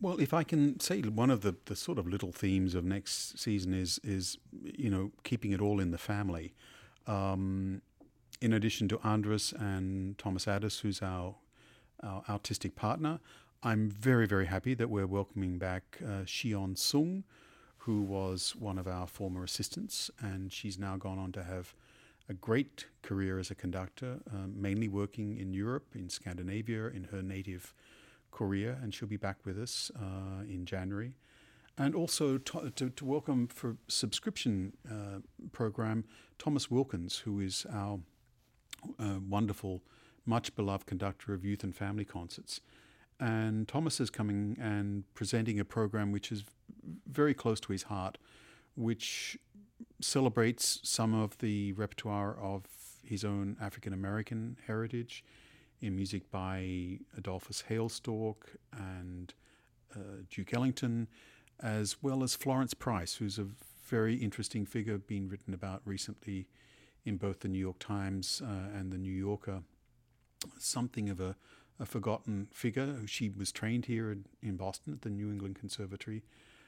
Well, if I can say one of the sort of little themes of next season is keeping it all in the family. Um, in addition to Andres and Thomas Addis, who's our artistic partner, I'm very, very happy that we're welcoming back Shion Sung, who was one of our former assistants, and she's now gone on to have a great career as a conductor, mainly working in Europe, in Scandinavia, in her native Korea, and she'll be back with us in January. And also to welcome for subscription program Thomas Wilkins, who is our wonderful, much beloved conductor of youth and family concerts. And Thomas is coming and presenting a program which is very close to his heart, which celebrates some of the repertoire of his own African American heritage in music by Adolphus Hailstork and Duke Ellington, as well as Florence Price, who's a very interesting figure being written about recently in both the New York Times and the New Yorker. Something of a forgotten figure. She was trained here in Boston at the New England Conservatory.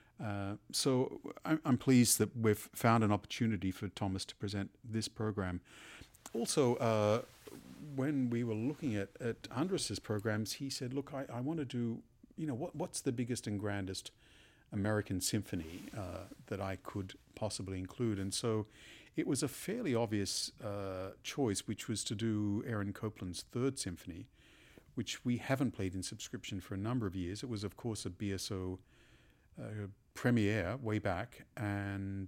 So I'm pleased that we've found an opportunity for Thomas to present this program. Also, when we were looking at Andres's programs, he said, look, I want to do, what's the biggest and grandest American symphony that I could possibly include? And so it was a fairly obvious choice, which was to do Aaron Copland's Third Symphony, which we haven't played in subscription for a number of years. It was, of course, a BSO premiere way back, and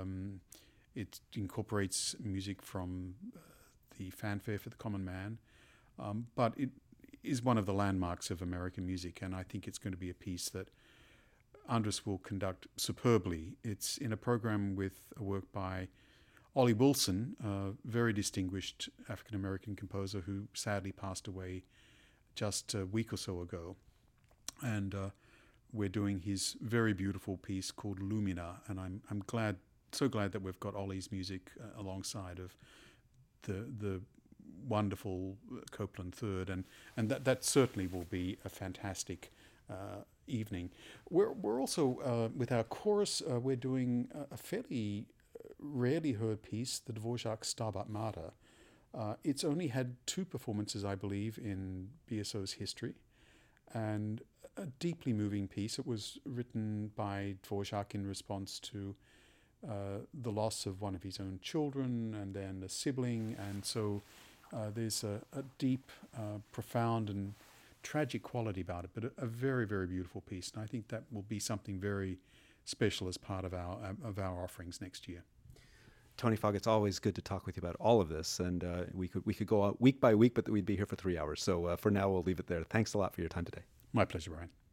it incorporates music from the Fanfare for the Common Man, but it is one of the landmarks of American music, and I think it's going to be a piece that Andres will conduct superbly. It's in a program with a work by Ollie Wilson, a very distinguished African-American composer who sadly passed away just a week or so ago. And we're doing his very beautiful piece called Lumina, and I'm so glad that we've got Ollie's music alongside of the wonderful Copland Third, and that certainly will be a fantastic evening. We're also with our chorus, we're doing a fairly rarely heard piece, the Dvorak Stabat Mater. It's only had 2 performances, I believe, in BSO's history, and a deeply moving piece. It was written by Dvorak in response to the loss of one of his own children and then a sibling, and so there's a deep, profound and tragic quality about it, but a very, very beautiful piece, and I think that will be something very special as part of our offerings next year. Tony Fogg, it's always good to talk with you about all of this, and we could go on week by week, but we'd be here for 3 hours. So for now, we'll leave it there. Thanks a lot for your time today. My pleasure, Brian.